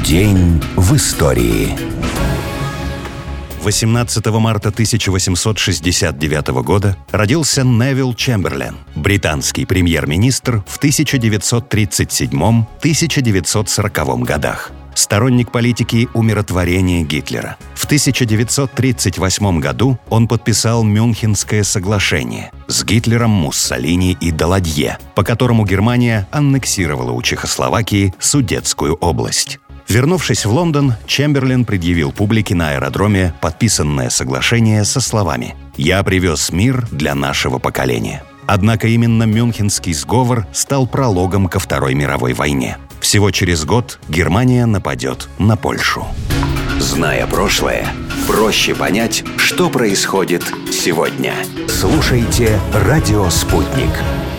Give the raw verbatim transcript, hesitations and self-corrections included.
День в истории. восемнадцатого марта тысяча восемьсот шестьдесят девятого года родился Невилл Чемберлен, британский премьер-министр в тысяча девятьсот тридцать седьмом — тысяча девятьсот сороковом годах. Сторонник политики умиротворения Гитлера. В тысяча девятьсот тридцать восьмом году он подписал Мюнхенское соглашение с Гитлером, Муссолини и Даладье, по которому Германия аннексировала у Чехословакии Судетскую область. Вернувшись в Лондон, Чемберлен предъявил публике на аэродроме подписанное соглашение со словами «Я привез мир для нашего поколения». Однако именно Мюнхенский сговор стал прологом ко Второй мировой войне. Всего через год Германия нападет на Польшу. Зная прошлое, проще понять, что происходит сегодня. Слушайте «Радио Спутник».